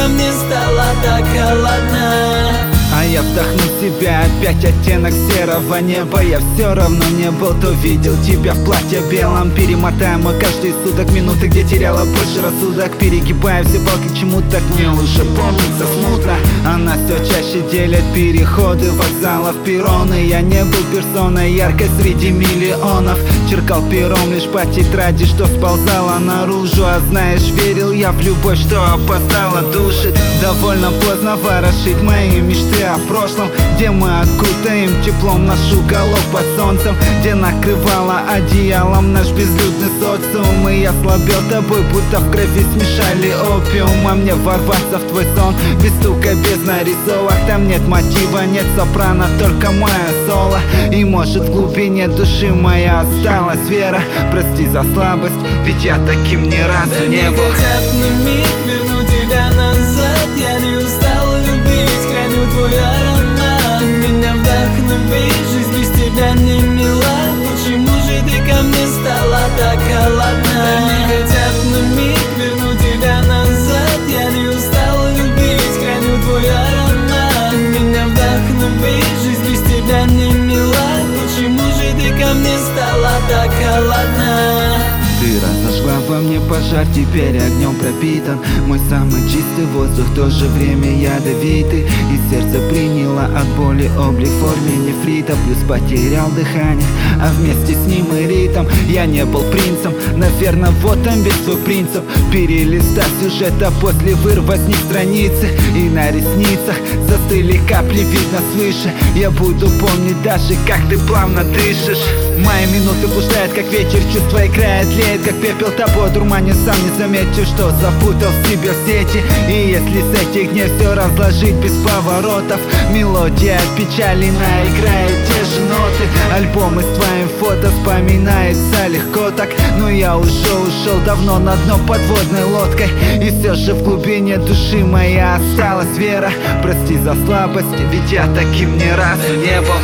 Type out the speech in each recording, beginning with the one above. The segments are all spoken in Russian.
ко мне стала так холодна. А я вдохну в себя опять оттенок серого неба. Я все равно не был, то видел тебя в платье белом. Перемотаем мы каждые суток минуты, где теряла больше рассудок. Перегибая все палки к чему-то, мне уже помнится смутно. Она все чаще делит переходы вокзалов, перроны. Я не был персоной яркой среди миллионов. Черкал пером лишь по тетради, что сползала наружу. А знаешь, верил я в любовь, что опоздала, душит. Довольно поздно ворошить мои мечты о прошлом, где мы окутаем теплом наш уголок под солнцем, где накрывала одеялом наш безлюдный социум. И я слабел тобой, будто в крови смешали опиум. А мне ворваться в твой сон без стука, без нарисовок. Там нет мотива, нет сопрано, только мое соло. И может в глубине души моя осталась вера. Прости за слабость, ведь я таким ни разу не был. Хотят на миг вернуть тебя назад. Я не устал любить, храню твой аромат. Меня вдохновить, жизнь без тебя не мила. Почему же ты ко мне стала так холодна? Они хотят на миг вернуть тебя назад. Я не устал любить, храню твой аромат. Меня вдохновить, жизнь без тебя не мила. Почему же ты ко мне стала так холодна? Ты разожгла во мне пожар, теперь огнем пропитан. Мой самый чистый воздух, в то же время ядовитый. И сердце приняло от боли облик в форме нефрита. Плюс потерял дыхание, а вместе с ним и ритм. Я не был принцем, наверное, вот там весь твой принцип. Перелистать сюжет, а после вырвать с них страницы. И на ресницах застыли капли, видно свыше. Я буду помнить даже, как ты плавно дышишь. Мои минуты блуждают, как ветер, чувства играет, леет, как пепел тобой дурманит. Сам не заметил, что запутал в себе в сети. И если с этих дней все разложить без поворотов, мелодия от печали наиграет те же ноты. Альбомы с твоим фото вспоминается легко так. Но я уже ушел давно на дно подводной лодкой. И все же в глубине души моя осталась вера. Прости за слабость, ведь я таким ни разу не был.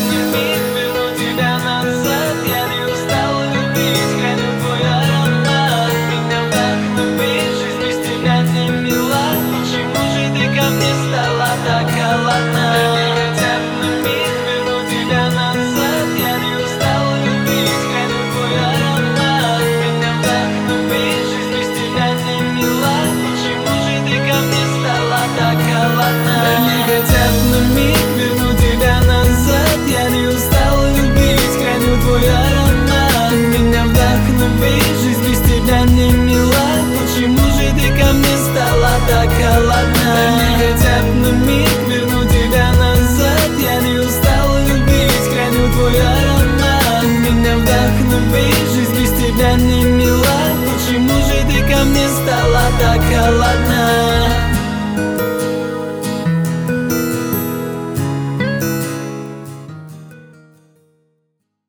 Так холодна. Хотят на миг вернуть тебя назад. Я не устал любить, храню твой аромат. Меня вдохновить, жизнь без тебя не мила. Почему же ты ко мне стала так холодна? Они хотят на миг вернуть тебя назад. Я не устал любить, храню твой аромат. Меня вдохновить, жизнь без тебя не мила. Почему же ты ко мне стала так холодна? Они хотят на миг вернуть тебя назад. Я не устал любить, храню твой аромат. Меня вдохновить, жизнь без тебя не мила. Почему же ты ко мне стала так холодна?